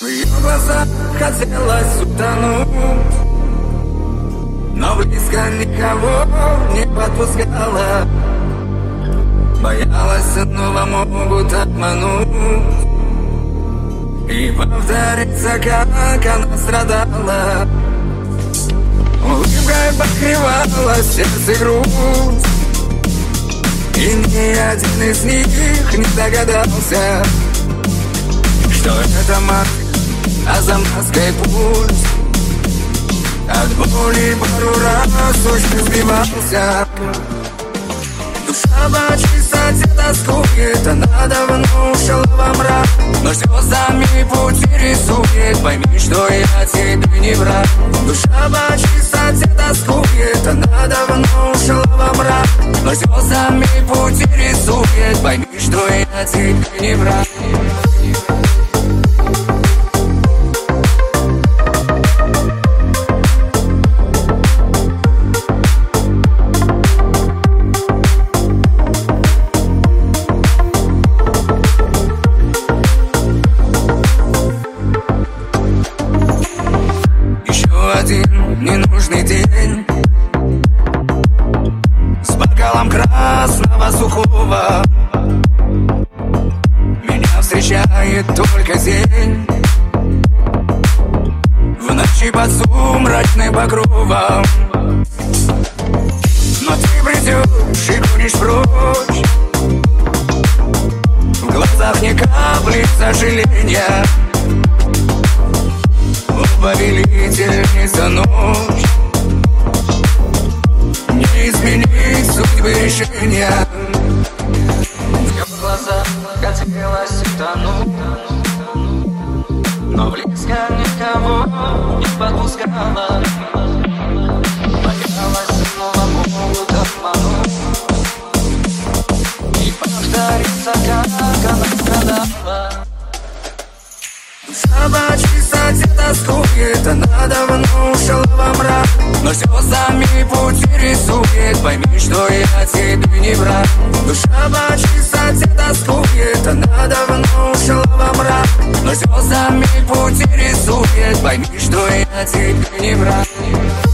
В ее глазах хотелось утонуть, но близко никого не подпускала. Боялась, снова могут обмануть и повторится, как она страдала. Улыбкой покрывала сердце грусть, и ни один из них не догадался, что это маска, а за маской пульс. От боли пару раз очень сбивался. Душа по чистоте тоскует, она давно ушла во мрак, но слезами пути рисует. Пойми, что я тебе не враг. Душа по чистоте тоскует, она давно ушла во мрак, но слезами пути рисует. Пойми, что я тебе не враг. Один ненужный день с бокалом красного сухого. Меня встречает только день в ночи под сумрачным покровом. Но ты придешь и гонишь прочь, в глазах ни капли сожаления. Повелительница ночь, не изменить судьбы решения. В глазах хотелось утонуть, но близко никого не подпускала. Боялась, снова могут обмануть и повторится, как она страдала. Душа по чистоте тоскует, она давно ушла во мрак, но слезами пути рисует. Пойми, что я тебе не враг. Душа по чистоте тоскует, она давно ушла во мрак, но слезами пути рисует. Пойми, что я тебе не враг.